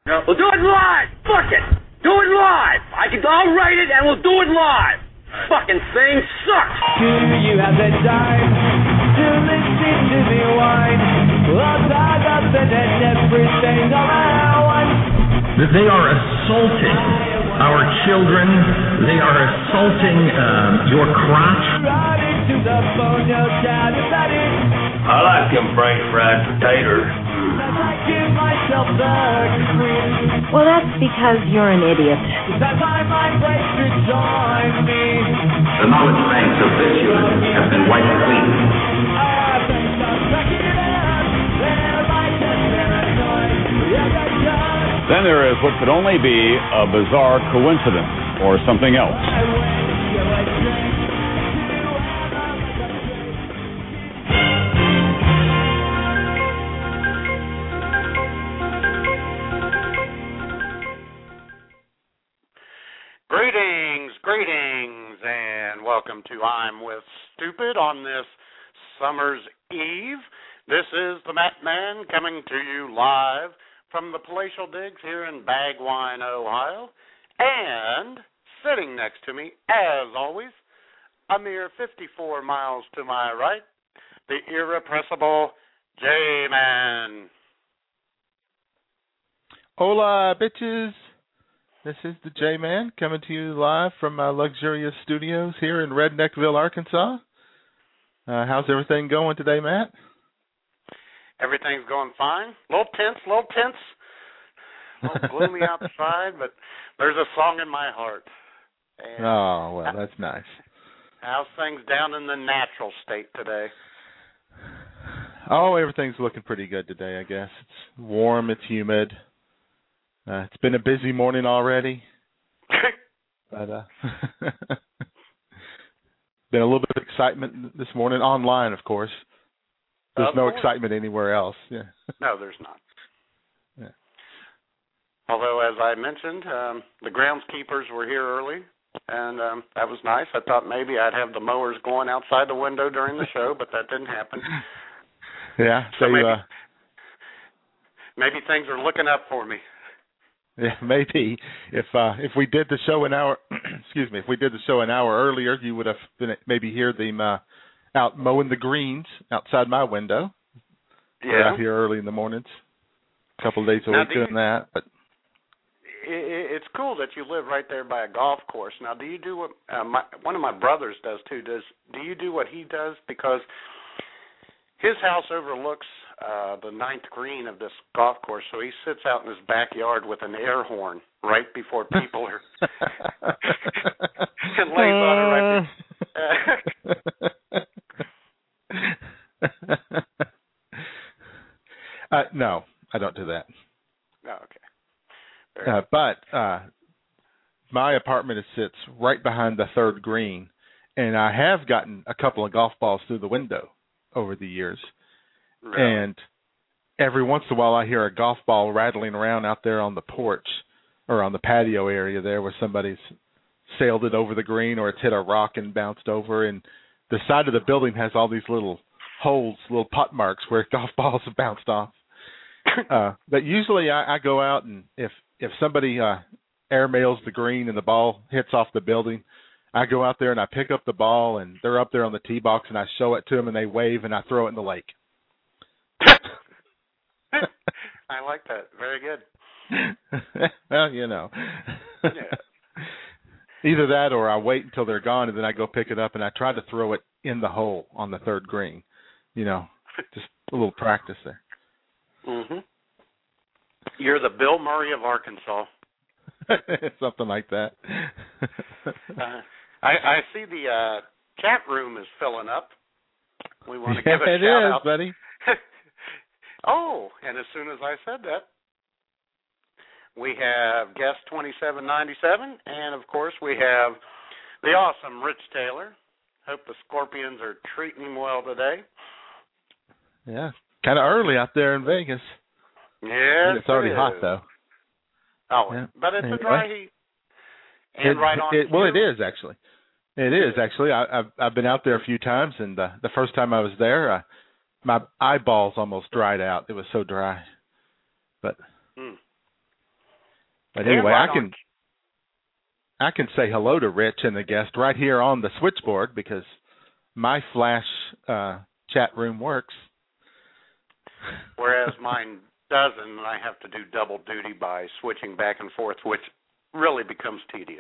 No. We'll do it live. Fuck it. Do it live. I'll write it and we'll do it live. Fucking thing sucks. Do you have the time to listen to me whine? I'll talk up and everything all I want. That they are assaulting our children. They are assaulting your crotch. Right into the phone, you'll shout about it. I like them French fried potatoes. I give myself the cream. Well, that's because you're an idiot. Because my mind breaks to join me. The knowledge banks of this unit have been wiped clean. Then there is what could only be a bizarre coincidence or something else. Greetings, and welcome to I'm with Stupid on this summer's eve. This is the Matt Man coming to you live from the Palatial Digs here in Bagwine, Ohio. And sitting next to me, as always, a mere 54 miles to my right, the irrepressible J-Man. Hola, bitches. This is the J-Man coming to you live from my luxurious studios here in Redneckville, Arkansas. How's everything going today, Matt? Everything's going fine. A little tense. A little gloomy outside, but there's a song in my heart. And oh, well, that's nice. How's things down in the natural state today? Oh, everything's looking pretty good today, I guess. It's warm, it's humid. It's been a busy morning already. But been a little bit of excitement this morning online, of course. There's no excitement anywhere else. Yeah. No, there's not. Yeah. Although, as I mentioned, the groundskeepers were here early, and that was nice. I thought maybe I'd have the mowers going outside the window during the show, but that didn't happen. Yeah. So maybe things are looking up for me. Yeah, maybe. If we did the show an hour, if we did the show an hour earlier, you would have been maybe hear them out mowing the greens outside my window. Yeah. We're out here early in the mornings, a couple of days a week doing that. But it's cool that you live right there by a golf course. Now, do you do what one of my brothers does too? Do you do what he does? Because his house overlooks the ninth green of this golf course, so he sits out in his backyard with an air horn right before people are and lays on it right. No, I don't do that. Oh, okay. But my apartment sits right behind the third green, and I have gotten a couple of golf balls through the window over the years. Really? And every once in a while I hear a golf ball rattling around out there on the porch or on the patio area there where somebody's sailed it over the green or it's hit a rock and bounced over. And the side of the building has all these little holes, little pot marks where golf balls have bounced off. But usually I go out, and if somebody airmails the green and the ball hits off the building, I go out there and I pick up the ball, and they're up there on the tee box, and I show it to them, and they wave, and I throw it in the lake. I like that. Very good. Well, you know. Yeah. Either that or I wait until they're gone, and then I go pick it up, and I try to throw it in the hole on the third green. You know, just a little practice there. Mm-hmm. You're the Bill Murray of Arkansas. Something like that. I see the chat room is filling up. We want to give a it shout is, out, buddy. Oh, and as soon as I said that, we have guest 2797, and of course we have the awesome Rich Taylor. Hope the Scorpions are treating him well today. Yeah, kind of early out there in Vegas. Yeah, it's already hot though. Oh, yeah. But it's a dry heat. And right on. Well, it is actually. It is actually. I've been out there a few times, and the first time I was there, my eyeballs almost dried out. It was so dry. But But anyway, I can say hello to Rich and the guest right here on the switchboard because my flash chat room works. Whereas mine doesn't, and I have to do double duty by switching back and forth, which really becomes tedious.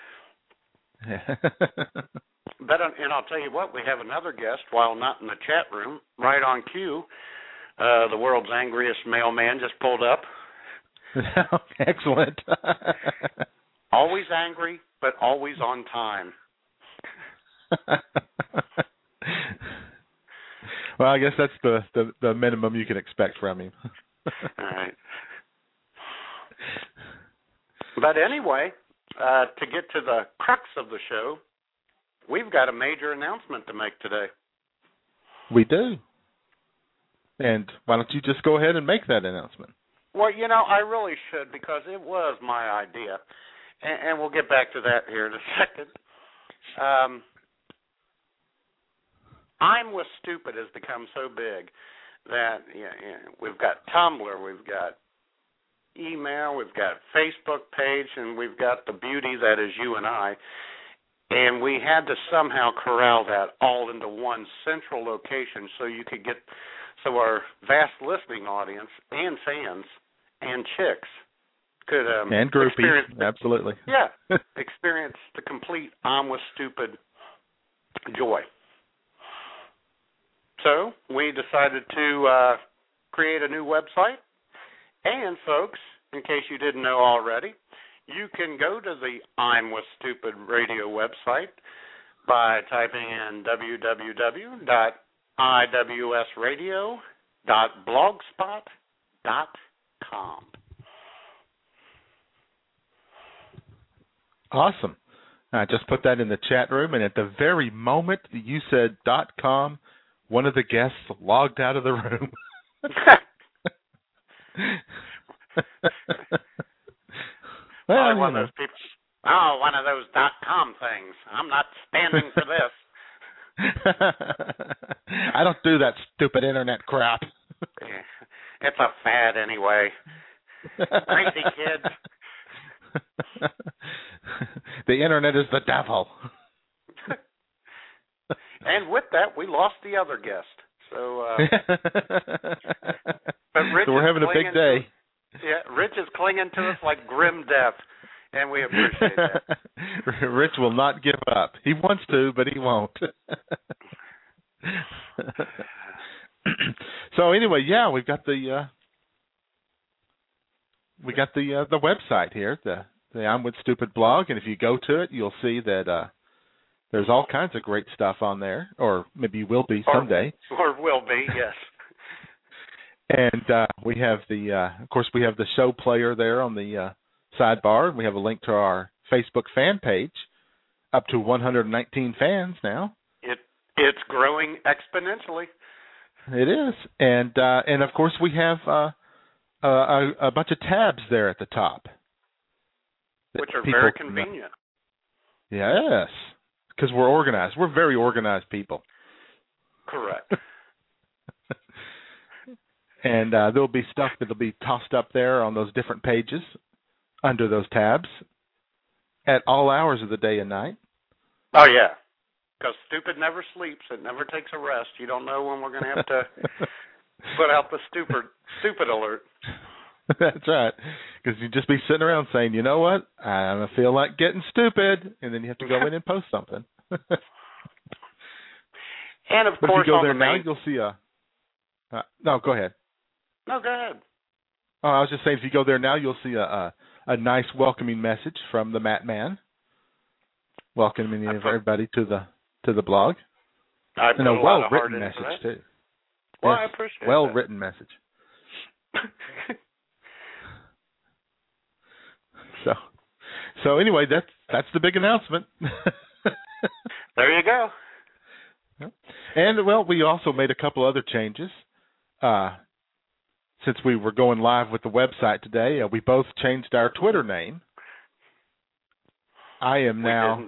But and I'll tell you what, we have another guest, while not in the chat room, right on cue. The world's angriest mailman just pulled up. Excellent. Always angry, but always on time. Well, I guess that's the minimum you can expect from him. All right. But anyway, to get to the crux of the show, we've got a major announcement to make today. We do. And why don't you just go ahead and make that announcement? Well, I really should because it was my idea. And we'll get back to that here in a second. I'm with Stupid has become so big that we've got Tumblr, we've got email, we've got Facebook page, and we've got the beauty that is you and I. And we had to somehow corral that all into one central location so our vast listening audience and fans and chicks could and groupies, absolutely. Yeah, experience the complete I'm with Stupid joy. So we decided to create a new website. And, folks, in case you didn't know already, you can go to the I'm with Stupid radio website by typing in www.iwsradio.blogspot.com. Awesome. I just put that in the chat room, and at the very moment that you said .com, one of the guests logged out of the room. Well, one of those people. Oh, one of those .com things. I'm not standing for this. I don't do that stupid internet crap. It's a fad anyway. Crazy kids. The internet is the devil. And with that, we lost the other guest. So, but Rich so we're having a big day. Rich is clinging to us like grim death, and we appreciate that. Rich will not give up. He wants to, but he won't. So anyway, yeah, we've got the website here, the I'm with Stupid blog, and if you go to it, you'll see that there's all kinds of great stuff on there, or maybe will be someday. Or will be, yes. And we have of course, we have the show player there on the sidebar. We have a link to our Facebook fan page, up to 119 fans now. It's growing exponentially. It is, and of course we have a bunch of tabs there at the top, which are very convenient. Yes, because we're organized. We're very organized people. Correct. And there'll be stuff that'll be tossed up there on those different pages under those tabs at all hours of the day and night. Oh, yeah. Because Stupid never sleeps. It never takes a rest. You don't know when we're going to have to put out the stupid alert. That's right. Because you'd just be sitting around saying, you know what, I feel like getting stupid. And then you have to go in and post something. And, of but course, if you go there now, you'll see no, go ahead. No, go ahead. Oh, I was just saying, if you go there now, you'll see a nice welcoming message from the Matt Man, welcoming everybody to the blog. And a well-written message too. Well, yes, I appreciate well-written message. So anyway, that's the big announcement. There you go. And well, we also made a couple other changes. Since we were going live with the website today, we both changed our Twitter name. I am now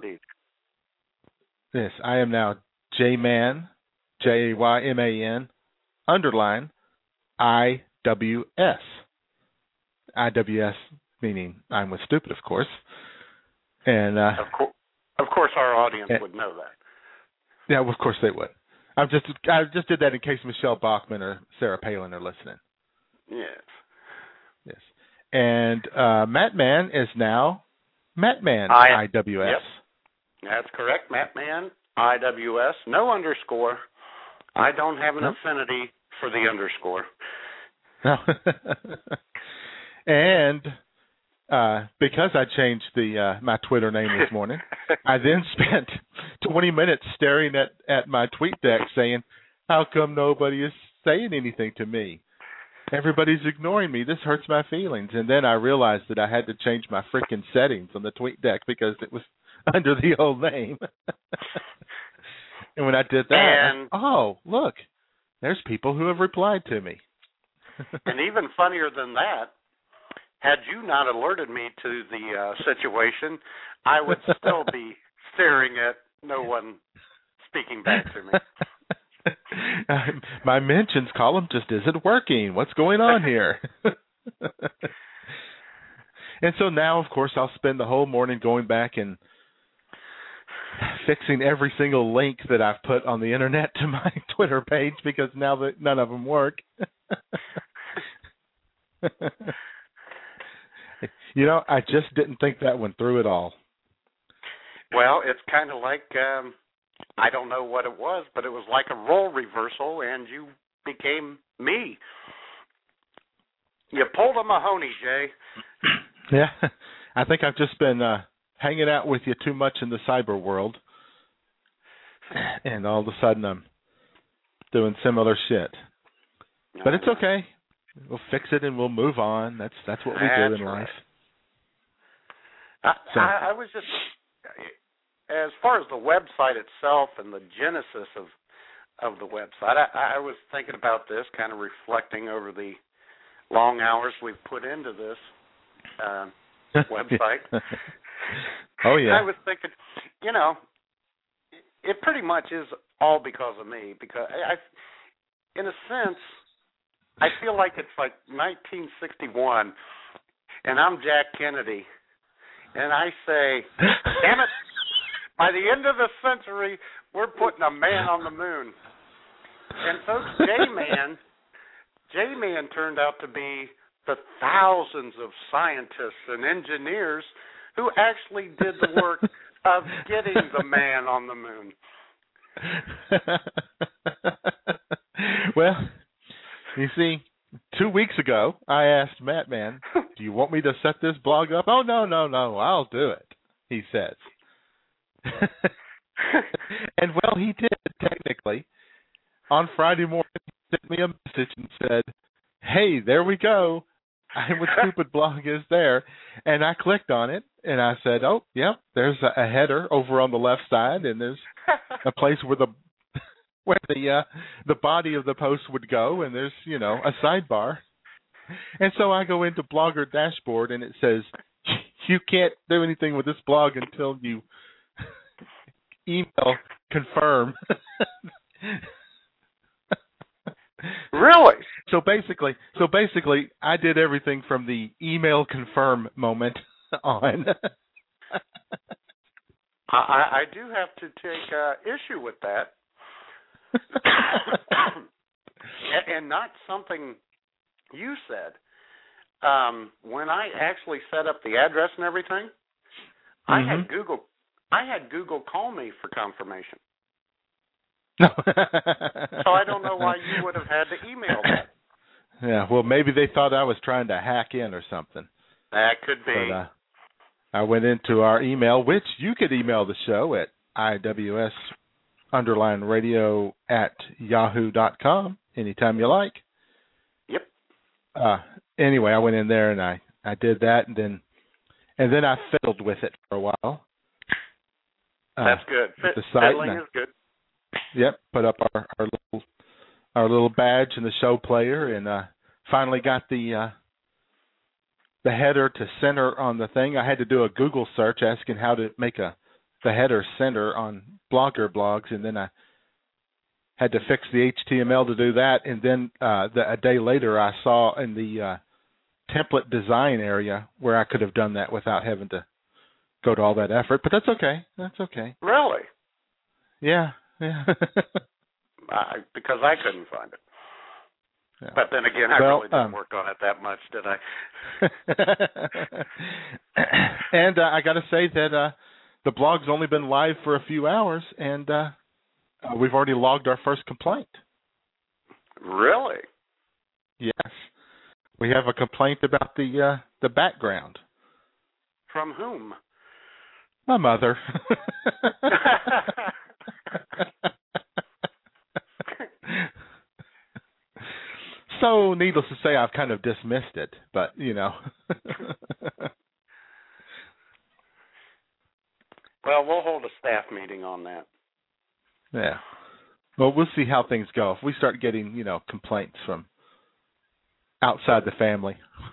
Jayman, JAYMAN _ IWS. IWS meaning I'm with Stupid, of course. And of course, our audience would know that. Yeah, well, of course they would. I just did that in case Michelle Bachman or Sarah Palin are listening. Yes. And Matt Man is now Matt Man IWS. Yep. That's correct, Matt Man IWS. No underscore. I don't have an affinity for the underscore. No. And because I changed my Twitter name this morning, I then spent 20 minutes staring at my tweet deck saying, how come nobody is saying anything to me? Everybody's ignoring me. This hurts my feelings. And then I realized that I had to change my freaking settings on the tweet deck because it was under the old name. And when I did that, look, there's people who have replied to me. And even funnier than that, had you not alerted me to the situation, I would still be staring at no one speaking back to me. My mentions column just isn't working. What's going on here? And so now, of course, I'll spend the whole morning going back and fixing every single link that I've put on the internet to my Twitter page because now that none of them work. You know, I just didn't think that one through at all. Well, it's kind of like, I don't know what it was, but it was like a role reversal, and you became me. You pulled a Mahoney, Jay. Yeah, I think I've just been hanging out with you too much in the cyber world, and all of a sudden I'm doing similar shit. But it's okay. We'll fix it and we'll move on. That's what we do in life. I was just, as far as the website itself and the genesis of the website, I was thinking about this, kind of reflecting over the long hours we've put into this website. Oh, yeah. I was thinking, you know, it pretty much is all because of me, because in a sense, I feel like it's like 1961, and I'm Jack Kennedy, and I say, damn it, by the end of the century, we're putting a man on the moon. And folks, J-Man turned out to be the thousands of scientists and engineers who actually did the work of getting the man on the moon. Well, you see, 2 weeks ago, I asked Matt Man, do you want me to set this blog up? Oh, no, I'll do it, he says. And, well, he did, technically. On Friday morning, he sent me a message and said, hey, there we go. I'm with Stupid Blog is there. And I clicked on it, and I said, oh, yeah, there's a header over on the left side, and there's a place where the body of the post would go, and there's, you know, a sidebar. And so I go into Blogger Dashboard, and it says, you can't do anything with this blog until you email confirm. Really? So basically, I did everything from the email confirm moment on. I do have to take issue with that. And not something you said. When I actually set up the address and everything, I had Google call me for confirmation. So I don't know why you would have had to email that. Yeah, well, maybe they thought I was trying to hack in or something. That could be. But, I went into our email, which you could email the show at IWS_radio@yahoo.com anytime you like. Yep. Anyway, I went in there and I did that, and then I fiddled with it for a while. That's good. The site, fiddling is good. Yep, put up our little badge in the show player, and finally got the header to center on the thing. I had to do a Google search asking how to make the header center on Blogger blogs, and then I had to fix the HTML to do that. And then a day later, I saw in the template design area where I could have done that without having to go to all that effort. But that's okay. That's okay. Really? Yeah. Because I couldn't find it. Yeah. But then again, I really didn't work on it that much, did I? And I got to say that the blog's only been live for a few hours, and we've already logged our first complaint. Really? Yes. We have a complaint about the background. From whom? My mother. So, needless to say, I've kind of dismissed it, but, you know. Well, we'll hold a staff meeting on that. Yeah. Well, we'll see how things go. If we start getting, you know, complaints from outside the family.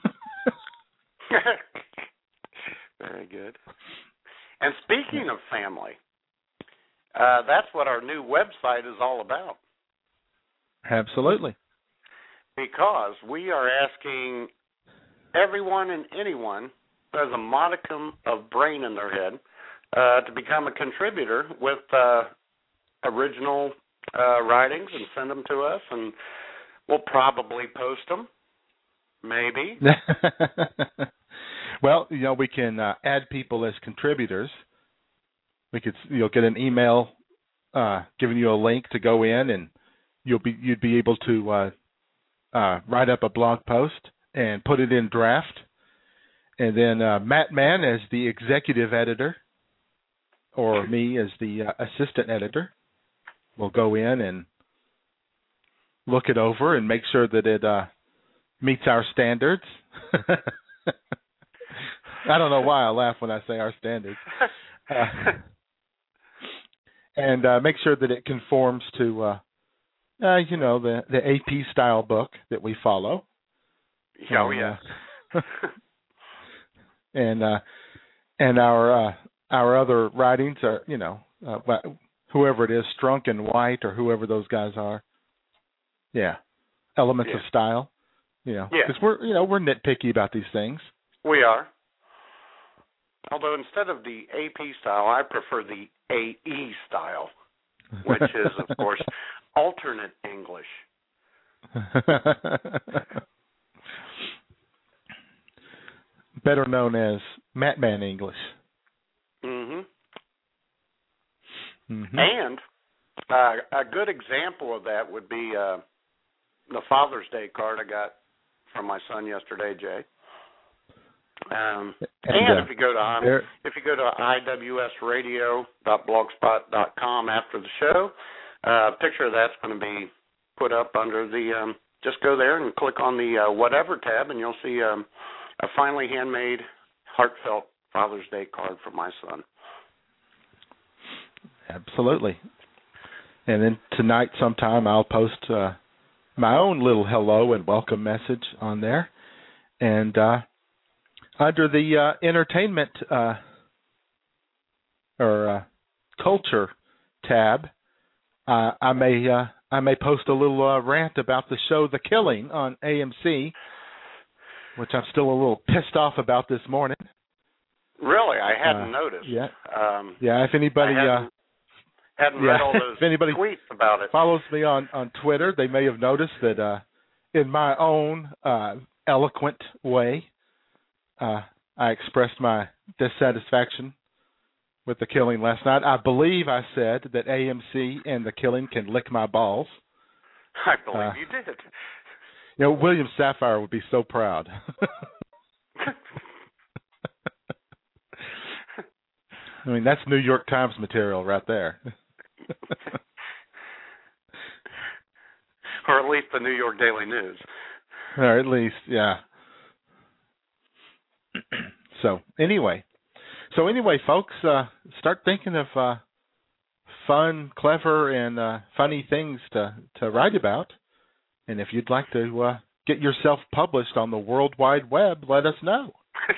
Very good. And speaking of family, that's what our new website is all about. Absolutely. Because we are asking everyone and anyone who has a modicum of brain in their head to become a contributor with original writings and send them to us, and we'll probably post them, maybe. Well, you know, we can add people as contributors. You'll get an email giving you a link to go in, and you'd be able to write up a blog post and put it in draft. And then Matt Mann as the executive editor, or me as the assistant editor, will go in and look it over and make sure that it meets our standards. I don't know why I laugh when I say our standards. And make sure that it conforms to, you know, the AP style book that we follow. Oh, yeah. And our other writings are, you know, whoever it is, Strunk and White or whoever those guys are. Yeah. Elements of style. You know, because we're nitpicky about these things. We are. Although instead of the AP style, I prefer the AE style, which is, of course, alternate English. Better known as Matt Man English. Mm-hmm. Mm-hmm. And a good example of that would be the Father's Day card I got from my son yesterday, Jay. And if you go to iwsradio.blogspot.com after the show, a picture of that's going to be put up under the. Just go there and click on the whatever tab, and you'll see a finely handmade, heartfelt Father's Day card from my son. Absolutely. And then tonight sometime I'll post my own little hello and welcome message on there. And under the entertainment or culture tab, I may post a little rant about the show The Killing on AMC, which I'm still a little pissed off about this morning. Really? I hadn't noticed. Yeah. If anybody hadn't read all those if anybody tweets about it. Follows me on Twitter, they may have noticed that in my own eloquent way, I expressed my dissatisfaction with The Killing last night. I believe I said that AMC and The Killing can lick my balls. I believe you did. You know, William Safire would be so proud. I mean, that's New York Times material right there. Or at least the New York Daily News. Or at least, yeah. So anyway, folks, start thinking of fun, clever, and funny things to write about. And if you'd like to get yourself published on the World Wide Web, let us know.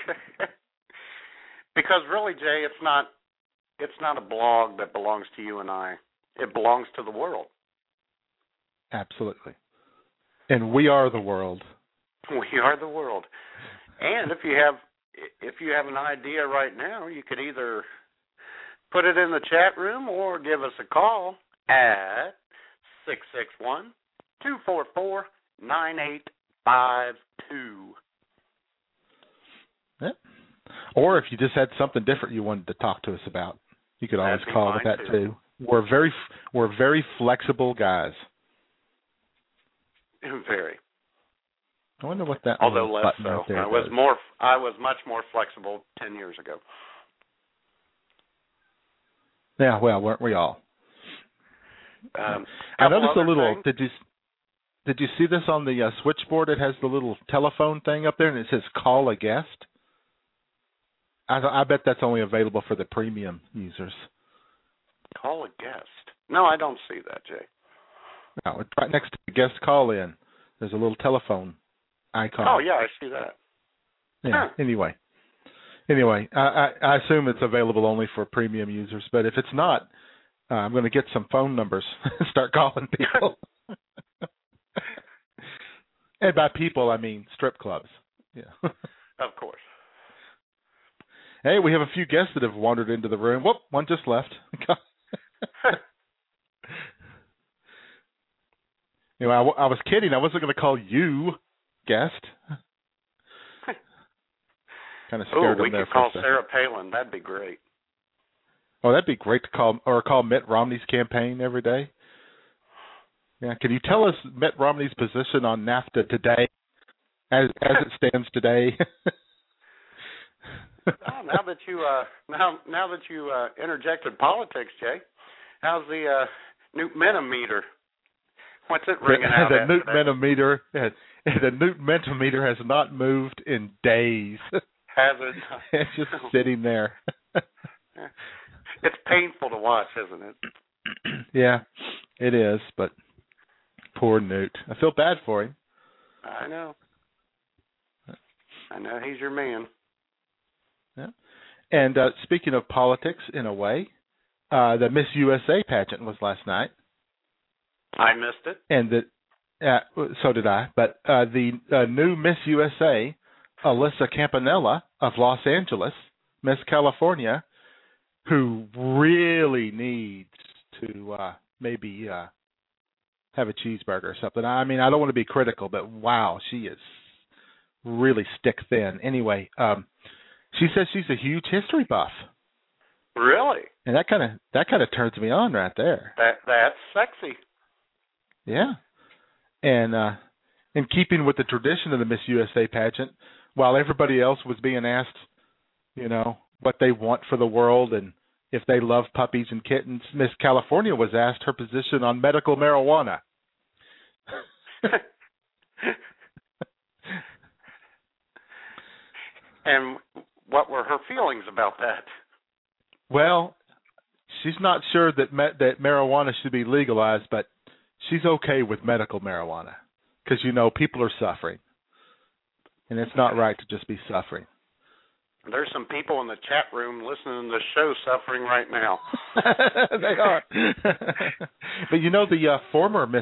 Because really, Jay, it's not a blog that belongs to you and I. It belongs to the world. Absolutely. And we are the world. We are the world. And if you have an idea right now, you could either put it in the chat room or give us a call at 661-244-9852. Yeah. Or if you just had something different you wanted to talk to us about, you could always call with that too. We're very flexible guys. Very. I wonder what that. Although less so. I was much more flexible 10 years ago. Yeah, well, weren't we all? I noticed a little. Did you see this on the switchboard? It has the little telephone thing up there, and it says "Call a guest." I bet that's only available for the premium users. Call a guest? No, I don't see that, Jay. No, it's right next to the guest call in. There's a little telephone icon. Oh, yeah, I see that. Yeah. Huh. Anyway, I assume it's available only for premium users. But if it's not, I'm going to get some phone numbers and start calling people. And by people, I mean strip clubs. Yeah. Of course. Hey, we have a few guests that have wandered into the room. Whoop, one just left. Anyway, I was kidding. I wasn't going to call you guest. Kind of scared we them there could for call a second. Sarah Palin. That'd be great. Oh, that'd be great to call Mitt Romney's campaign every day. Yeah, can you tell us Mitt Romney's position on NAFTA today, as it stands today? Now that you interjected politics, Jay, how's the Newt Mentimeter? What's it ringing out at? The Newt Mentimeter has not moved in days. Has it? It's just sitting there. It's painful to watch, isn't it? Yeah, it is. But poor Newt. I feel bad for him. I know. He's your man. Yeah. And speaking of politics, in a way, the Miss USA pageant was last night. I missed it. And so did I. But the new Miss USA, Alyssa Campanella of Los Angeles, Miss California, who really needs to maybe have a cheeseburger or something. I mean, I don't want to be critical, but wow, she is really stick thin. Anyway, she says she's a huge history buff. Really? And that kind of turns me on right there. That's sexy. Yeah. And in keeping with the tradition of the Miss USA pageant, while everybody else was being asked, what they want for the world and if they love puppies and kittens, Miss California was asked her position on medical marijuana. And what were her feelings about that? Well, she's not sure that marijuana should be legalized, but she's okay with medical marijuana because, people are suffering. And it's not right to just be suffering. There's some people in the chat room listening to the show suffering right now. They are. But the former Miss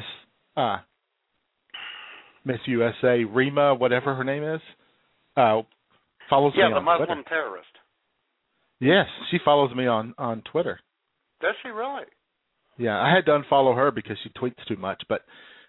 USA, Rima, whatever her name is, follows me on Twitter. Yeah, the Muslim terrorist. Yes, she follows me on Twitter. Does she really? Yeah, I had to unfollow her because she tweets too much, but...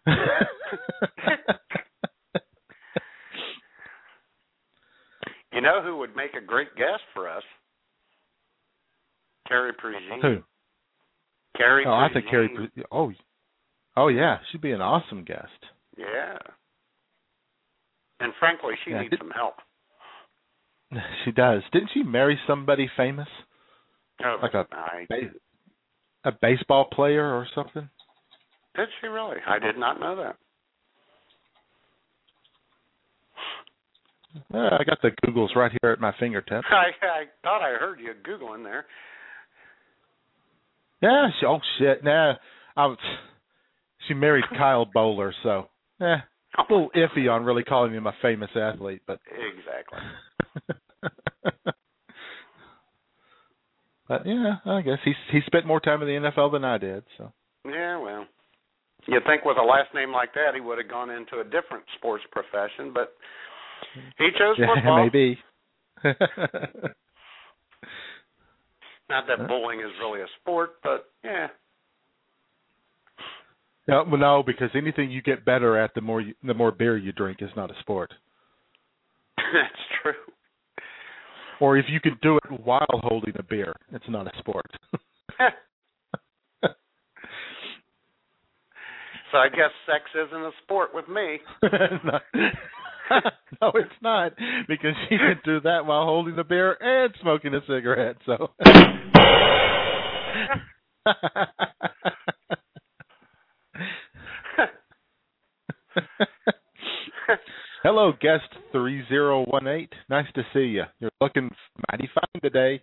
You know who would make a great guest for us? Carrie Prejean. Who? Carrie Prejean. I think Carrie Prejean. Oh, yeah, she'd be an awesome guest. Yeah. And frankly, she needs some help. She does. Didn't she marry somebody famous? Oh, like a baseball player or something? Did she really? I did not know that. I got the Googles right here at my fingertips. I thought I heard you Googling there. Yeah, shit. Nah, she married Kyle Bowler, so a little iffy on really calling him a famous athlete, but exactly. But yeah, I guess he spent more time in the NFL than I did. So yeah, well, You'd think with a last name like that, he would have gone into a different sports profession, but he chose football. Maybe. Not that bowling is really a sport, but yeah. No, because anything you get better at, the more beer you drink is not a sport. That's true. Or if you can do it while holding a beer, it's not a sport. So I guess sex isn't a sport with me. No, it's not, because you can do that while holding a beer and smoking a cigarette. So. Hello, guest 3018. Nice to see you. You're looking mighty fine today.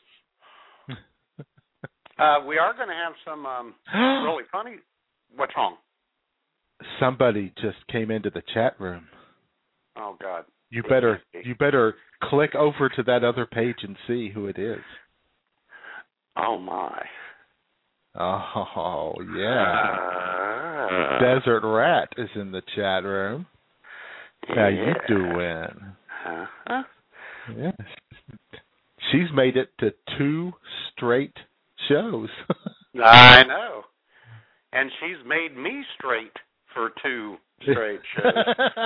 We are going to have some really funny. What's wrong? Somebody just came into the chat room. Oh God! You better click over to that other page and see who it is. Oh my! Oh yeah! Desert Rat is in the chat room. How you doing? Yes. She's made it to 2 straight shows. I know. And she's made me straight for 2 straight shows.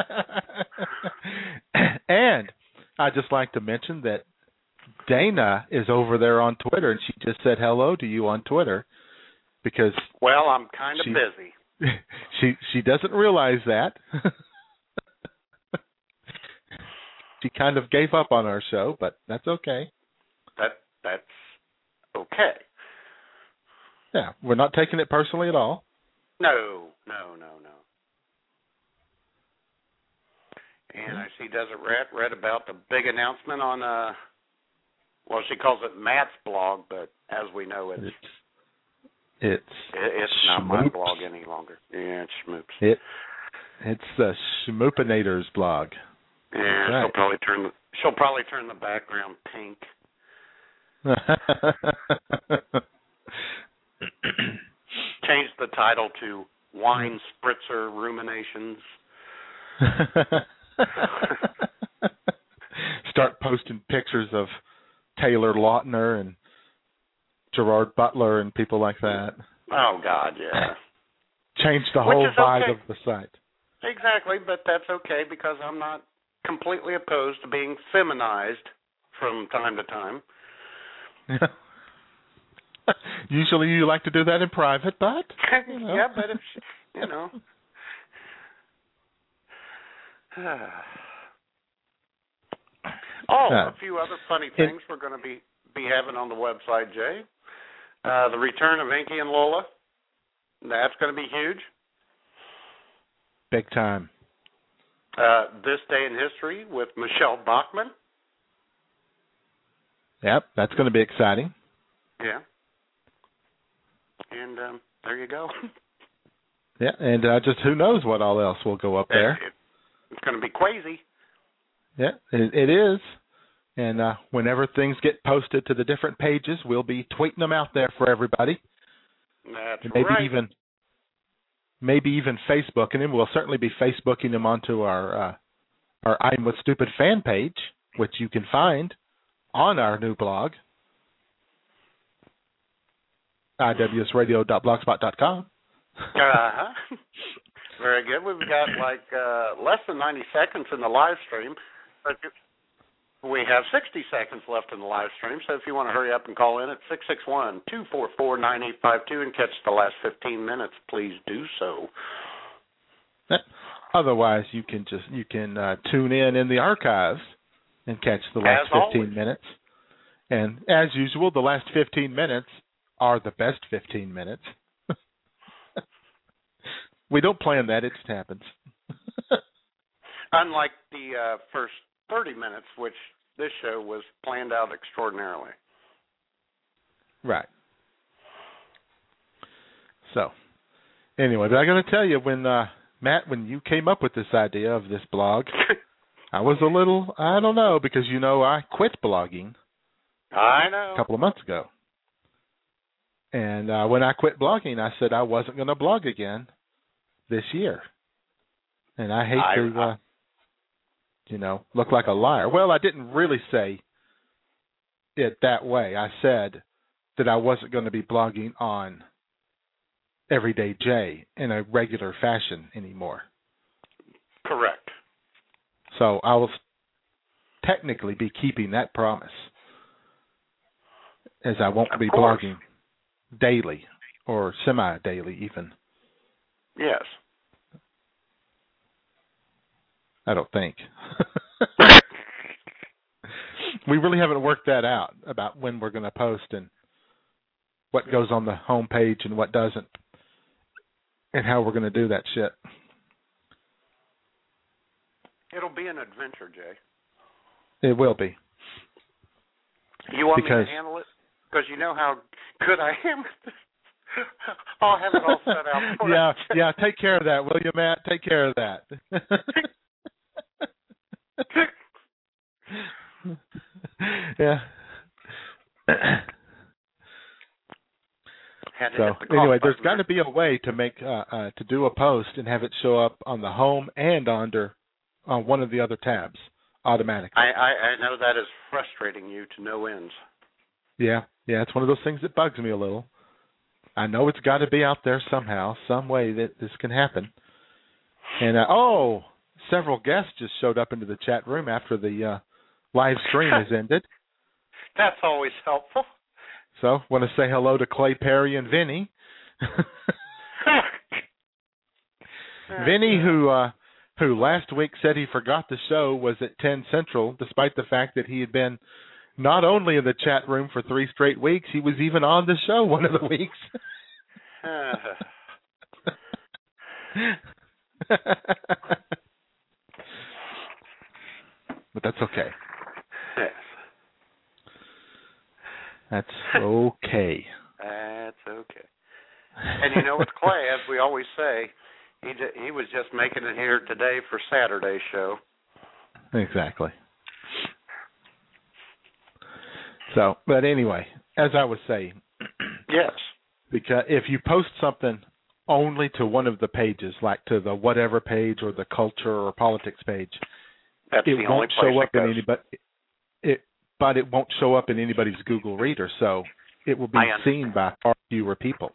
And I'd just like to mention that Dana is over there on Twitter, and she just said hello to you on Twitter because... Well, I'm kind of busy. She doesn't realize that. She kind of gave up on our show, but that's okay. That's okay. Yeah, we're not taking it personally at all. No. And I see Desert Rat read about the big announcement on, well, she calls it Matt's blog, but as we know, it's not my blog any longer. Yeah, it's Schmoops. It's the Schmoopinator's blog. Yeah, right. She'll probably turn the background pink. Change the title to Wine Spritzer Ruminations. Start posting pictures of Taylor Lautner and Gerard Butler and people like that. Oh, God, yeah. Change the whole vibe of the site. Exactly, but that's okay because I'm not completely opposed to being feminized from time to time. Usually you like to do that in private, but... Yeah, but if, you know... a few other funny things we're going to be having on the website, Jay. The return of Inky and Lola. That's going to be huge. Big time. This Day in History with Michelle Bachmann. Yep, that's going to be exciting. Yeah. And there you go. Yeah, and just who knows what all else will go up there. It's going to be crazy. Yeah, it is. And whenever things get posted to the different pages, we'll be tweeting them out there for everybody. That's and maybe right. Maybe even Facebooking them. We'll certainly be Facebooking them onto our I'm With Stupid fan page, which you can find on our new blog, iwsradio.blogspot.com. Uh-huh. Very good. We've got less than 90 seconds in the live stream. But we have 60 seconds left in the live stream, so if you want to hurry up and call in at 661-244-9852 and catch the last 15 minutes, please do so. Otherwise, you can tune in the archives and catch the last 15 minutes. And as usual, the last 15 minutes are the best 15 minutes. We don't plan that; it just happens. Unlike the first 30 minutes, which this show was planned out extraordinarily. Right. So, anyway, but I got to tell you, when Matt, when you came up with this idea of this blog, I was a little, I don't know, because I quit blogging. I know. A couple of months ago. And when I quit blogging, I said I wasn't going to blog again this year. And I hate to, look like a liar. Well, I didn't really say it that way. I said that I wasn't going to be blogging on Everyday Jay in a regular fashion anymore. Correct. So I will technically be keeping that promise, as I won't be blogging daily or semi-daily even. Yes. I don't think. We really haven't worked that out about when we're going to post and what goes on the home page and what doesn't, and how we're going to do that shit. It'll be an adventure, Jay. It will be. You want me to handle it? Because you know how good I am. I'll have it all set out for you. Yeah, take care of that, will you, Matt? Take care of that. Yeah. So anyway, there's got to be a way to make to do a post and have it show up on the home and on one of the other tabs automatically. I know that is frustrating you to no ends. Yeah, it's one of those things that bugs me a little. I know it's got to be out there somehow, some way that this can happen. And several guests just showed up into the chat room after the live stream has ended. That's always helpful. So, want to say hello to Clay Perry and Vinny. Vinny, who last week said he forgot the show was at 10 Central, despite the fact that he had been not only in the chat room for 3 straight weeks, he was even on the show one of the weeks. But that's okay. Yes. That's okay. That's okay. And you know, with Clay, as we always say, he was just making it here today for Saturday's show. Exactly. So, but anyway, as I was saying, yes, because if you post something only to one of the pages, like to the whatever page or the culture or politics page, it won't show up in anybody. But it won't show up in anybody's Google Reader, so it will be seen by far fewer people.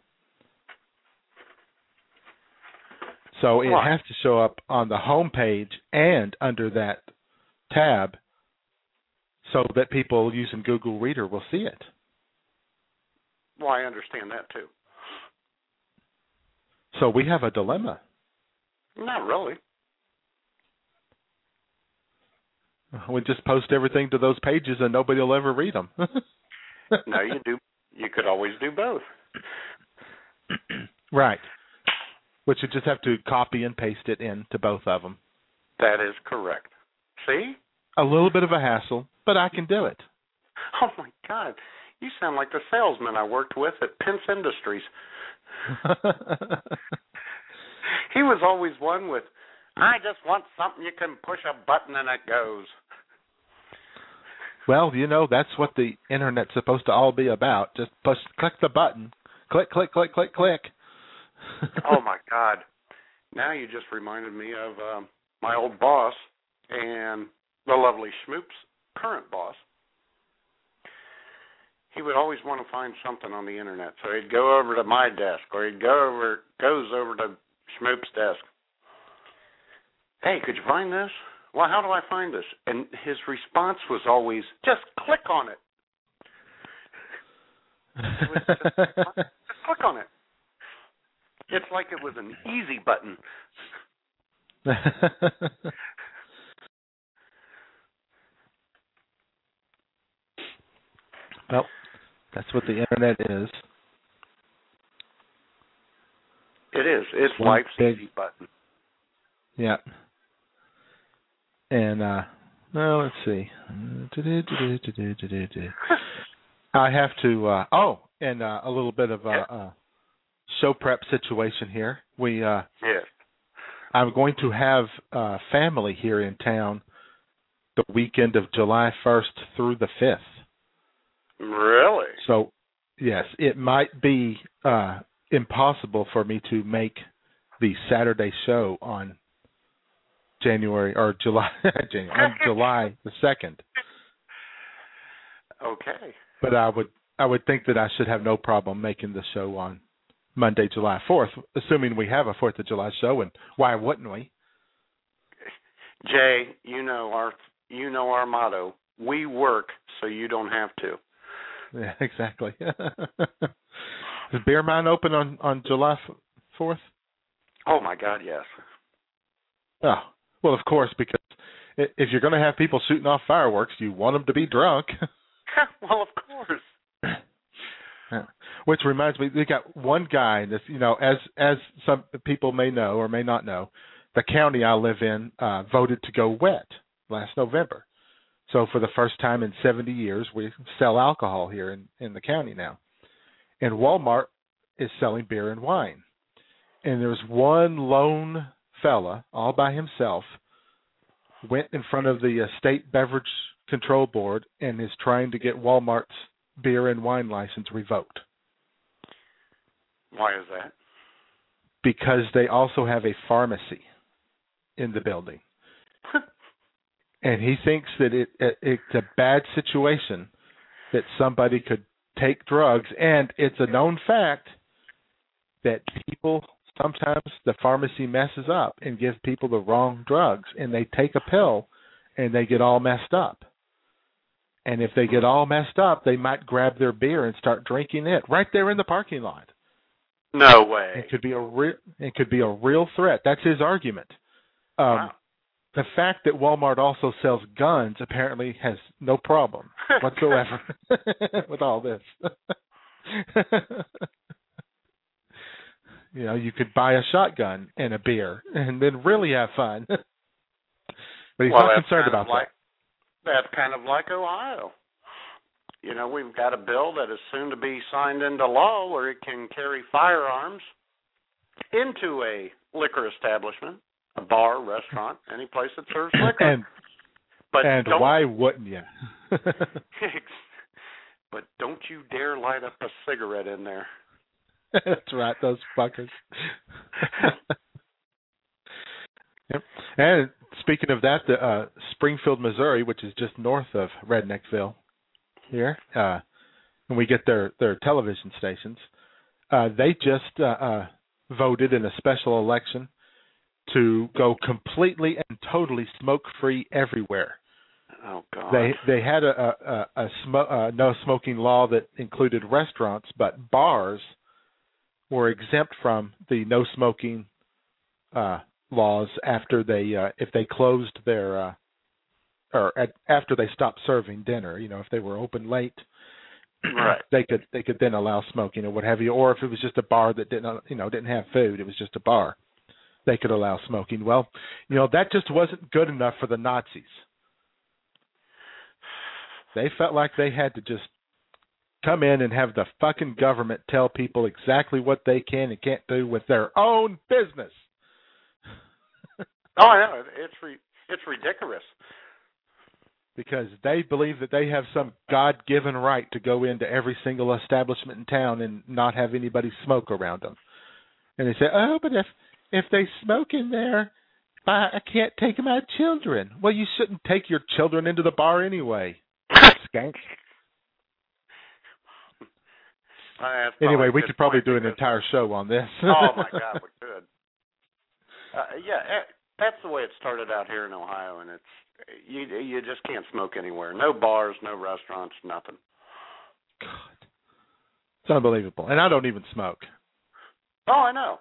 So it has to show up on the home page and under that tab, so that people using Google Reader will see it. Well, I understand that too. So we have a dilemma. Not really. We just post everything to those pages and nobody will ever read them. No, you do. You could always do both. Right. But you just have to copy and paste it into both of them. That is correct. See? A little bit of a hassle, but I can do it. Oh, my God. You sound like the salesman I worked with at Pence Industries. He was always one with, I just want something you can push a button and it goes. Well, that's what the Internet's supposed to all be about. Just click the button. Click, click, click, click, click. Oh, my God. Now you just reminded me of my old boss and the lovely Schmoop's current boss. He would always want to find something on the Internet. So he'd go over to my desk, or he goes over to Schmoop's desk. Hey, could you find this? Well, how do I find this? And his response was always, just click on it. Just click on it. It's like it was an easy button. Well, that's what the Internet is. It is. It's life's easy button. Yeah. And, let's see. I have to, and a little bit of a show prep situation here. I'm going to have family here in town the weekend of July 1st through the 5th. Really? So, yes, it might be impossible for me to make the Saturday show on July the 2nd. Okay. But I would think that I should have no problem making the show on Monday, July 4th, assuming we have a 4th of July show, and why wouldn't we? Jay, you know our motto. We work so you don't have to. Yeah, exactly. Is Beer Mine open on July 4th? Oh, my God, yes. Oh, well, of course, because if you're going to have people shooting off fireworks, you want them to be drunk. Well, of course. Which reminds me, we got one guy, this, as some people may know or may not know, the county I live in voted to go wet last November. So for the first time in 70 years, we sell alcohol here in the county now. And Walmart is selling beer and wine. And there's one lone fella all by himself went in front of the State Beverage Control Board and is trying to get Walmart's beer and wine license revoked. Why is that? Because they also have a pharmacy in the building. And he thinks that it's a bad situation that somebody could take drugs. And it's a known fact that people, sometimes the pharmacy messes up and gives people the wrong drugs. And they take a pill and they get all messed up. And if they get all messed up, they might grab their beer and start drinking it right there in the parking lot. No way. It could be a real threat. That's his argument. Wow. The fact that Walmart also sells guns apparently has no problem whatsoever with all this. You could buy a shotgun and a beer and then really have fun. But he's not concerned about that. That's kind of like Ohio. We've got a bill that is soon to be signed into law where it can carry firearms into a liquor establishment, a bar, restaurant, any place that serves liquor. And why wouldn't you? But don't you dare light up a cigarette in there. That's right, those fuckers. Yep. And speaking of that, Springfield, Missouri, which is just north of Redneckville here, and we get their television stations, they just voted in a special election to go completely and totally smoke-free everywhere. Oh God! They had a no smoking law that included restaurants, but bars were exempt from the no smoking laws after they if they closed their after they stopped serving dinner. If they were open late, right? They could then allow smoking or what have you. Or if it was just a bar that didn't have food, it was just a bar, they could allow smoking. Well, that just wasn't good enough for the Nazis. They felt like they had to just come in and have the fucking government tell people exactly what they can and can't do with their own business. Oh, I know. It's ridiculous. Because they believe that they have some God-given right to go into every single establishment in town and not have anybody smoke around them. And they say, oh, but if they smoke in there, I can't take my children. Well, you shouldn't take your children into the bar anyway. Skank. Anyway, we could probably do an entire show on this. Oh, my God, we could. That's the way it started out here in Ohio, and it's you just can't smoke anywhere. No bars, no restaurants, nothing. God. It's unbelievable. And I don't even smoke. Oh, I know.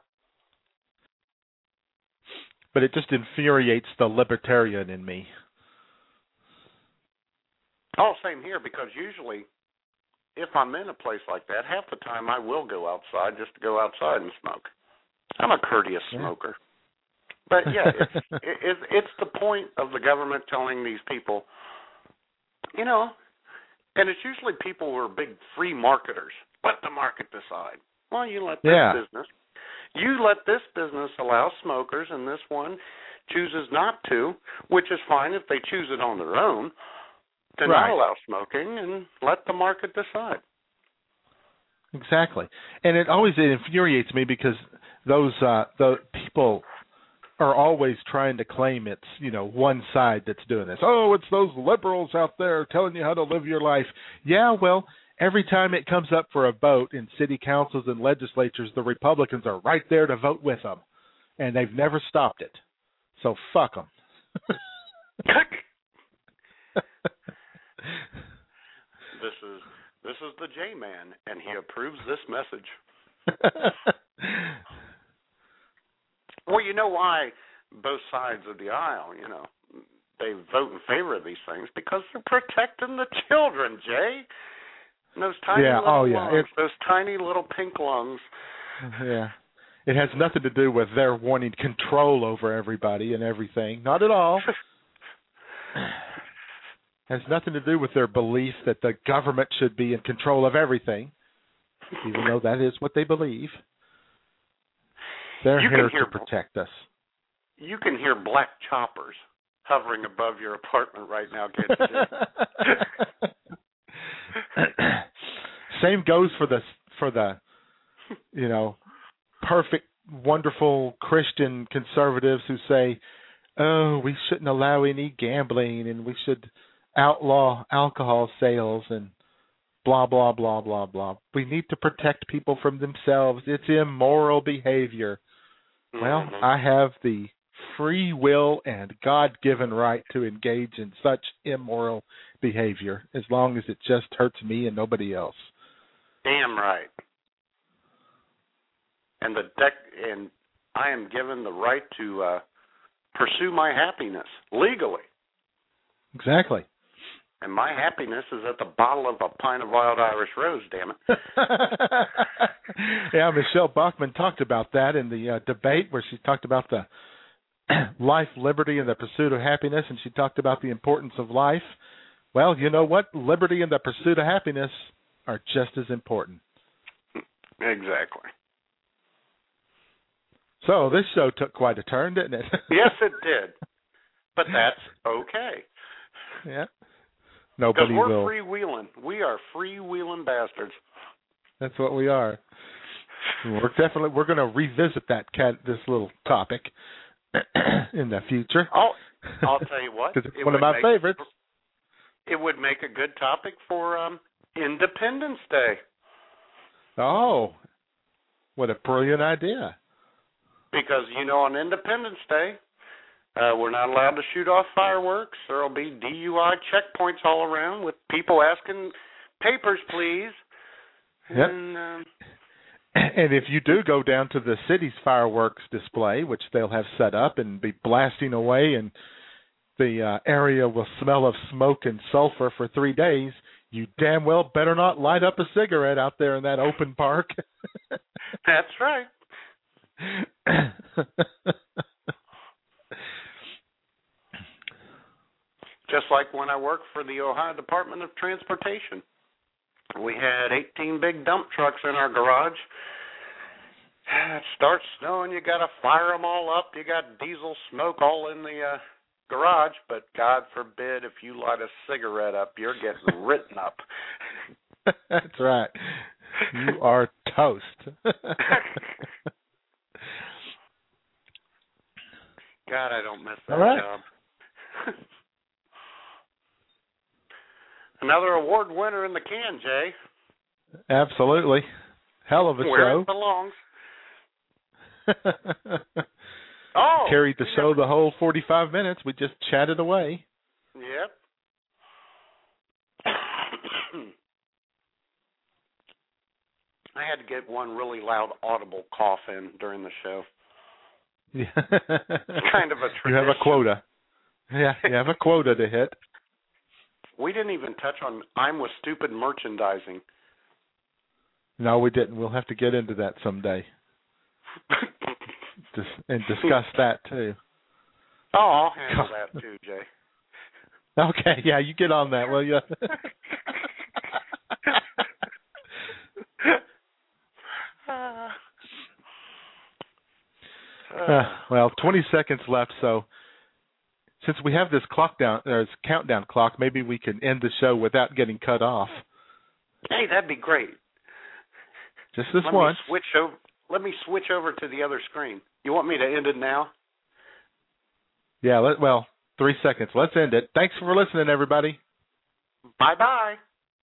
But it just infuriates the libertarian in me. Oh, same here, because usually if I'm in a place like that, half the time I will go outside just to go outside and smoke. I'm a courteous smoker. But, yeah, it's the point of the government telling these people, and it's usually people who are big free marketers. Let the market decide. Well, you let this business allow smokers, and this one chooses not to, which is fine if they choose it on their own, to not allow smoking and let the market decide. Exactly. And it infuriates me because the people are always trying to claim it's, one side that's doing this. Oh, it's those liberals out there telling you how to live your life. Yeah, well, every time it comes up for a vote in city councils and legislatures, the Republicans are right there to vote with them, and they've never stopped it. So fuck them. This is the J-Man, and he approves this message. Well, you know why both sides of the aisle, they vote in favor of these things? Because they're protecting the children, Jay. And those tiny lungs, those tiny little pink lungs. Yeah. It has nothing to do with their wanting control over everybody and everything. Not at all. Has nothing to do with their belief that the government should be in control of everything, even though that is what they believe. They're here to protect us. You can hear black choppers hovering above your apartment right now, can't you? Same goes for the perfect, wonderful Christian conservatives who say, oh, we shouldn't allow any gambling and we should outlaw alcohol sales and blah, blah, blah, blah, blah. We need to protect people from themselves. It's immoral behavior. Well, I have the free will and God-given right to engage in such immoral behavior as long as it just hurts me and nobody else. Damn right. And I am given the right to pursue my happiness legally. Exactly. And my happiness is at the bottle of a pint of wild Irish rose, damn it. Yeah, Michelle Bachmann talked about that in the debate where she talked about the life, liberty, and the pursuit of happiness, and she talked about the importance of life. Well, you know what? Liberty and the pursuit of happiness are just as important. Exactly. So this show took quite a turn, didn't it? Yes, it did. But that's okay. Yeah. Nobody will. Because we're freewheeling. We are freewheeling bastards. That's what we are. We're going to revisit this little topic in the future. I'll tell you what. Because it's one of my favorites. It would make a good topic for Independence Day. Oh, what a brilliant idea. Because, on Independence Day, we're not allowed to shoot off fireworks. There will be DUI checkpoints all around with people asking, papers, please. Yep. And if you do go down to the city's fireworks display, which they'll have set up and be blasting away, and the area will smell of smoke and sulfur for 3 days, you damn well better not light up a cigarette out there in that open park. That's right. Just like when I worked for the Ohio Department of Transportation. We had 18 big dump trucks in our garage. It starts snowing, you got to fire them all up. You got diesel smoke all in the garage, but God forbid if you light a cigarette up, you're getting written up. That's right. You are toast. God, I don't miss that job. Another award winner in the can, Jay. Absolutely. Hell of a Where show. It belongs. Carried the show the whole 45 minutes. We just chatted away. Yep. I had to get one really loud audible cough in during the show. Yeah. It's kind of a tradition. You have a quota. Yeah, you have a quota to hit. We didn't even touch on I'm with stupid merchandising. No, we didn't. We'll have to get into that someday. And discuss that, too. Oh, I'll handle that, too, Jay. Okay, yeah, you get on that, will you? Well, 20 seconds left, so since we have this countdown clock, maybe we can end the show without getting cut off. Hey, that'd be great. Just this Let once. Me let me switch over to the other screen. You want me to end it now? Yeah, 3 seconds. Let's end it. Thanks for listening, everybody. Bye-bye.